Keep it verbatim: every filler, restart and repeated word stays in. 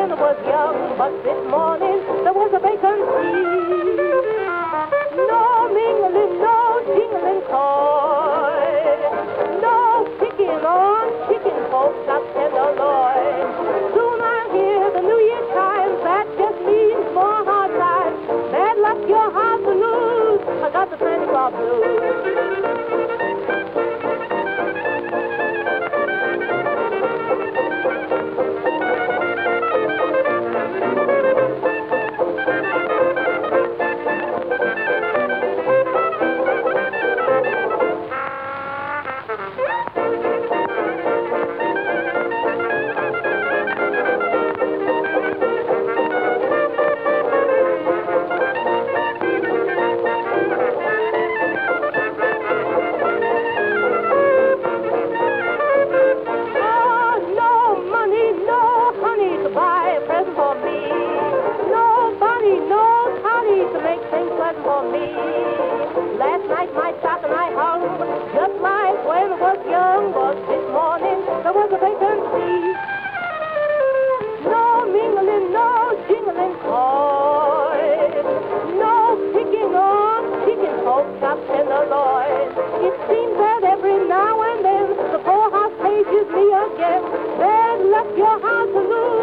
when I was young, but this morning there was a vacancy. No mingling, no jingling toy. No picking on chicken folks up tenderloin. Soon I hear the New Year chimes, that just means more hard times. Bad luck, your heart to lose. I got the Santa Claus blues. Last night my stock and I hung, just like when I was young, but this morning there was a vacancy. No mingling, no jingling toys, no picking on chicken folks up tenderloin. It seems that every now and then the poorhouse pages me again. Bad luck, your heart to lose.